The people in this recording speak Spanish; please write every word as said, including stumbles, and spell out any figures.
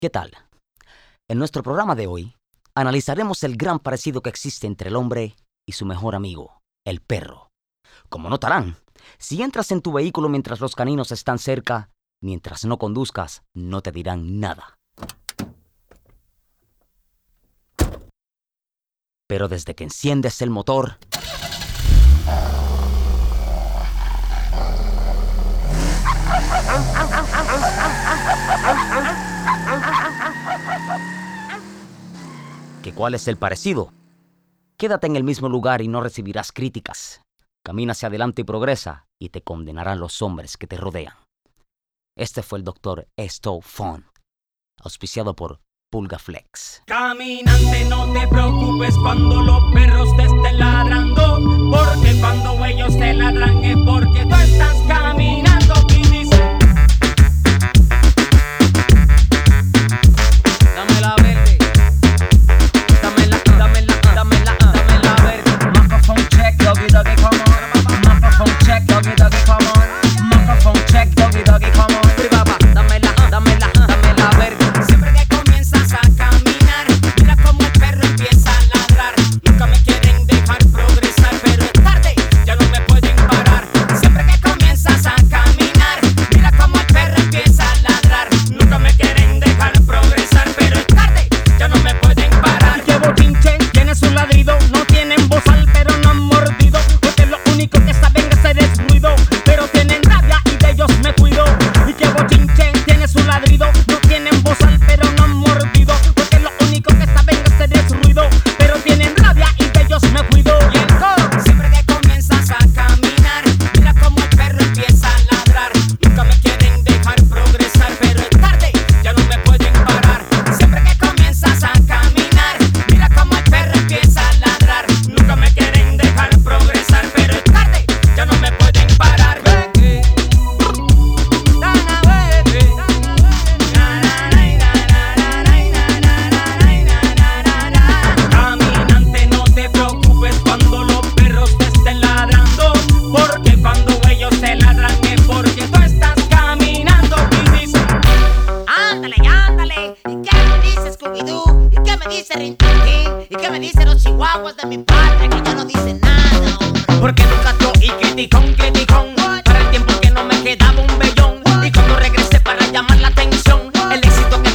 ¿Qué tal? En nuestro programa de hoy, analizaremos el gran parecido que existe entre el hombre y su mejor amigo, el perro. Como notarán, si entras en tu vehículo mientras los caninos están cerca, mientras no conduzcas, no te dirán nada. Pero desde que enciendes el motor, ¿que cuál es el parecido? Quédate en el mismo lugar y no recibirás críticas. Camina hacia adelante y progresa, y te condenarán los hombres que te rodean. Este fue el doctor Stowe Fon, auspiciado por Pulgaflex. Caminante, no te preocupes cuando los perros te estén ladrando, porque cuando ellos te ladran es porque tú estás caminando y dices: dame la verde, dame la, dame la, dame la, dame la verde. Microphone check, doggy doggy, come on. Microphone check, doggy doggy, come on. Microphone check, doggy doggy, come on. Privaba, dame la, dame la, dame la verde. Siempre que comienzas a caminar, mira como el perro empieza a ladrar. Nunca me quieren dejar progresar, pero es tarde, ya no me pueden parar. Siempre que comienzas a caminar, mira como el perro empieza a ladrar. Nunca me quieren dejar progresar, pero es tarde, ya no me pueden parar. Y que bochinche, tiene su ladrido, no tienen bozal, pero no han mordido, porque lo único que saben hacer es ruido, pero tienen rabia y de ellos me cuido. Y que bochinche, tiene su ladrido, no tienen bozal, pero no han mordido, porque lo único que saben hacer es ruido, pero tienen rabia y de ellos me cuido. Y el coro, siempre que comienzas a caminar, mira como el perro empieza a ladrar. Nunca me quieren dejar progresar, pero es tarde, ya no me pueden parar. Siempre que comienzas a caminar, mira como el perro empieza a ladrar. Nunca me quieren dejar progresar, pero es tarde, ya no me pueden parar. Caminante, no te preocupes cuando los perros te estén ladrando, porque cuando ellos te ladran es porque tú estás caminando y dices: Ándale, ándale. ¿Y qué me dice Scooby-Doo? ¿Y qué me dice Rin-Tin-Tin? ¿Y qué me dicen los chihuahuas de mi padre? Que ya no dicen nada, hombre. porque nunca yo y criticón, criticón, para el tiempo que no me quedaba un vellón, y cuando regresé para llamar la atención, el éxito que